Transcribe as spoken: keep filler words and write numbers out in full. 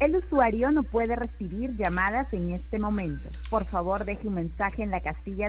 El usuario no puede recibir llamadas en este momento. Por favor, deje un mensaje en la casilla